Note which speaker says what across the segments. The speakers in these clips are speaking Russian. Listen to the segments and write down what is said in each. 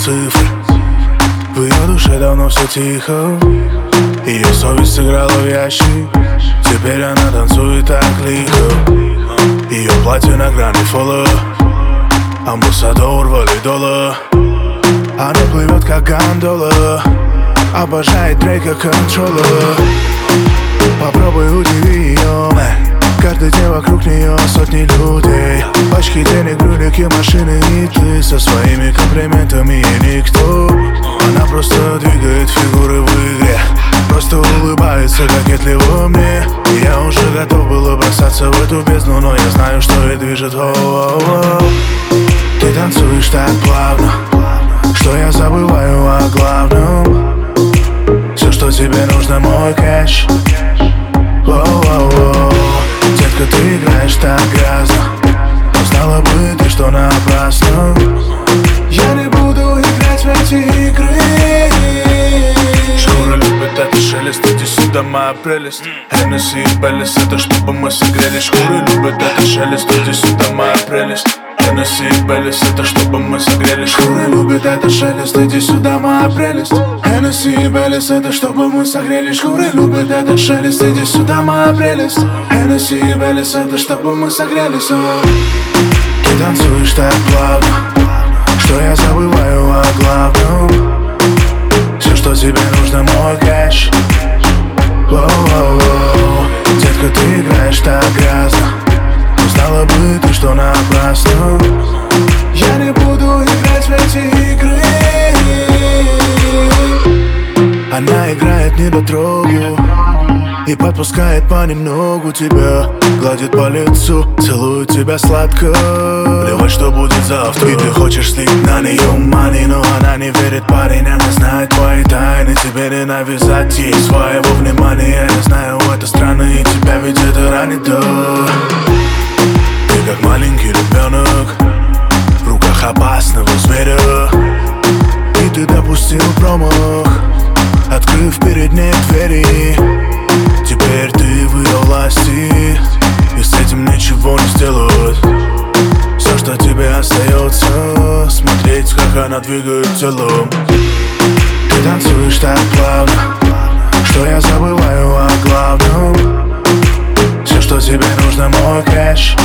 Speaker 1: цифры. В ее душе давно все тихо. Ее совесть сыграла в ящик. Теперь она танцует так лихо. Ее платье на грани фола, амбассадор валидола. Она плывет как гондола, обожает Дрейка контрола. Попробуй удиви ее, каждый день вокруг нее сотни людей. Пачки денег, ролики, машины и ты со своими комплиментами и никто. Она просто двигает фигуры в игре, просто улыбается кокетливо мне. И я уже готов был бросаться в эту бездну, но я знаю, что и движет. Ты танцуешь так плавно, что я забываю о главном. Все, что тебе нужно, мой кэш. Детка, ты играешь так грязно, но знала бы ты, что напрасно. Я не буду играть в эти игры. Шкура любит это шелест, иди сюда, моя прелесть. Хеннесси и Беллис, это чтобы мы согрели. Шкура любит это шелест, иди сюда, моя прелесть. Хеннесси и Беллис, это чтобы мы согрели. Шкура любит это шелест, иди сюда, моя прелесть. Хеннесси и Беллис, это чтобы мы согрели. Шкура любит этот шелест, иди сюда, моя прелесть. Хеннесси и Беллис, это чтобы мы согрелись. Ты танцуешь так плавно, что я забываю о главном. Все, что тебе нужно, мой кэш. Детка, ты играешь так грязно, но знала бы ты, что напрасно. Я не буду играть в эти игры. Она играет недотрогу и подпускает понемногу тебя. Гладит по лицу, целует тебя сладко. Плевать, что будет завтра. И ты хочешь слить на нее money, но она не верит, парень. Она знает твои тайны, тебе не навязать ей своего внимания. Я знаю, это странно, и тебя ведь это ранит, да. Ты как маленький ребенок в руках опасного зверя. И ты допустил промах, открыв перед ней двери. Теперь ты в ее власти, и с этим ничего не сделать. Все, что тебе остается, смотреть, как она двигает телом. Ты танцуешь так плавно, что я забываю о главном. Все, что тебе нужно, мой кэш.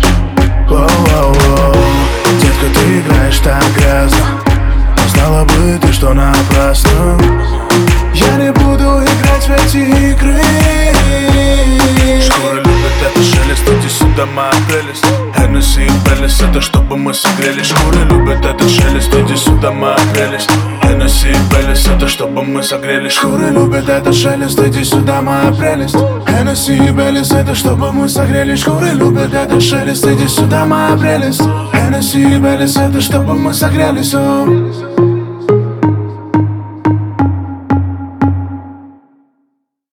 Speaker 1: Детка, ты играешь так грязно, но знала бы ты, что напрасно. Я не буду играть в эти игры. Шкура любит это шелест, иди сюда, моя прелесть. Хеннесси и Беллис, это чтобы мы согрели. Шкура любит этот шелест, иди сюда, моя прелесть. Хеннесси и Беллис, это чтобы мы согрели. Шкура любит этот шелест, иди сюда, моя прелесть. Хеннесси и Беллис, это чтобы мы согрели. Шкура любит этот шелест, иди сюда, моя прелесть. Хеннесси и Беллис, это чтобы мы согрелись.